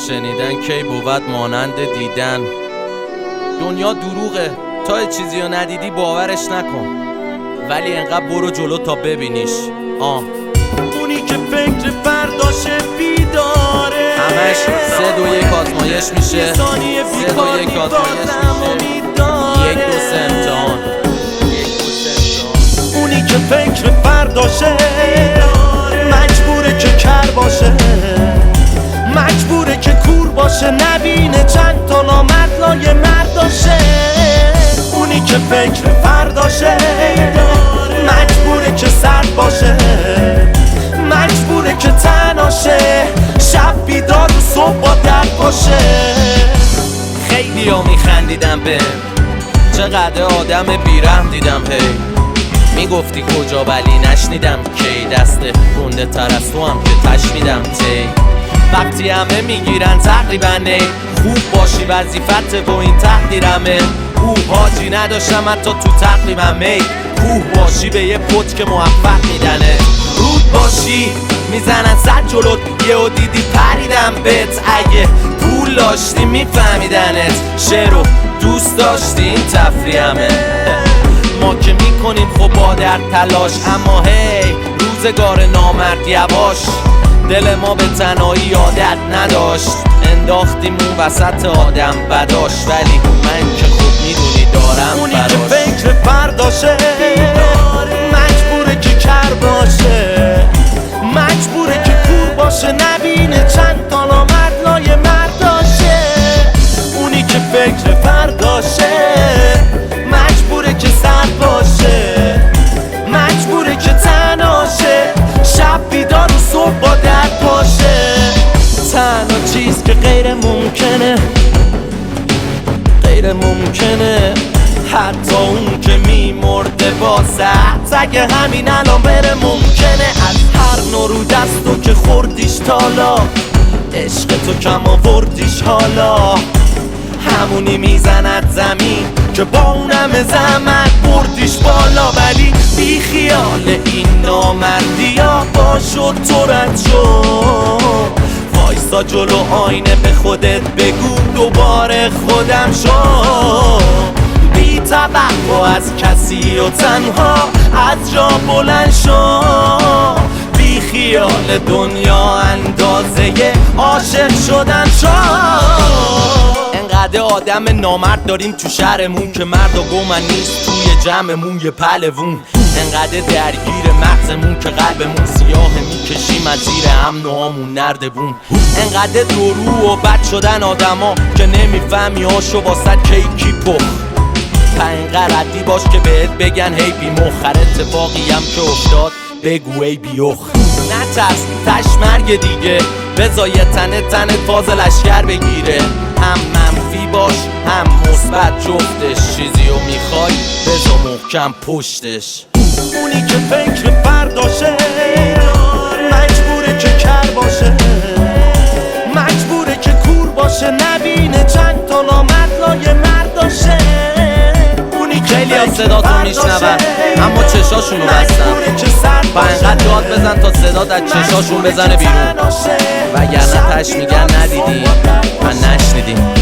شنیدن کی بود مانند دیدن. دنیا دروغه، تا چیزی رو ندیدی باورش نکن، ولی انقدر برو جلو تا ببینیش. اونی که فکر فرداشه بیداره، همش 3 2 1 آزمایش میشه، 3 2 1 آزمایش میشه، 1 2 3 امتحان. اونی که فکر فرداشه مجبوره که کر باشه، مجبوره که کور باشه، نبینه چند تا نامرد لای مرداشه. اونی که فکر فرداشه مجبوره که سرد باشه، مجبوره که تناشه، شب بیدار و صبح با درد باشه. خیلی ها میخندیدم به چقدر آدم بیرحم دیدم. هی میگفتی کجا ولی نشنیدم کی، دست گنده تر از تو هم که تشنیدم تی. وقتی همه میگیرن تقریبا نی، خوب باشی وظیفت با این تقدیرمه. حاجی نداشتم حتی تو تقریبا می، کوه باشی به یه پت که موفق میدنه. رود باشی میزنن 100 جلوت، یهو دیدی پریدم بهت. اگه پول داشتی میفهمیدنت، شعر و دوست داشتی این تفریحمه. ما که میکنیم خب با در تلاش، اما هی روزگار نامرد یواش. دل ما به تنهایی عادت نداشت، انداختیم اون وسط آدم بداش. ولی من که خوب میدونی دارم اونی براش. که فکر فرداشه مجبوره که کر باشه، مجبوره که کور باشه، نبینه چند تا نامرد لای مرداشه. اونی که فکر فرداشه مجبوره که سرد باشه، مجبوره که تناشه، شب بیدار و صبح با درد باشه. تنها چیز که غیر ممکنه، غیر ممکنه، حتی اون که میمرده واسه اگه همین الان بره ممکنه. از هر نوع رو دستو که خوردیش تالا، عشق تو کم آوردیش حالا، همونی میزند زمین که با اونم زحمت بردیش بالا. ولی بی خیال این نامردی ها باشو تو رد شو، وایسا جلو آینه به خودت بگو دوباره خودم شو. بی توقع از کسی و تنها از جا بلند شو، بی خیال دنیا اندازه عاشق شدن شو. انقدر آدم نامرد داریم تو شهرمون که مرد و گمن نیست توی جمعمون یه پلوون. انقدر درگیر مغزمون که قلبمون سیاه، میکشیم از زیر هم نوامون نردبون. انقدر درو و بد شدن آدما که نمیفهمی هاشو واسه کیکی پخ. انقدر ردی باش که بهت بگن هی بی مخر، اتفاقی هم که افتاد بگو ای بیخ. نترس تش مرگ دیگه، بذار یه تنت فاز لشکر بگیره. هم منفی باش هم مثبت جفتش، چیزی رو میخوای بذار محکم پشتش. اونی که فکر فرداشه مجبوره که کر باشه، مجبوره که کور باشه، نبینه چند تا نامرد لای مرداشه. اونی که خیلی ها صداتو میشنون اما چشاشونو بستن، با انقدر داد بزن تا صدات از چشاشون بزنه بیرون، وگرنه تش میگن ندیدی و نشنیدی.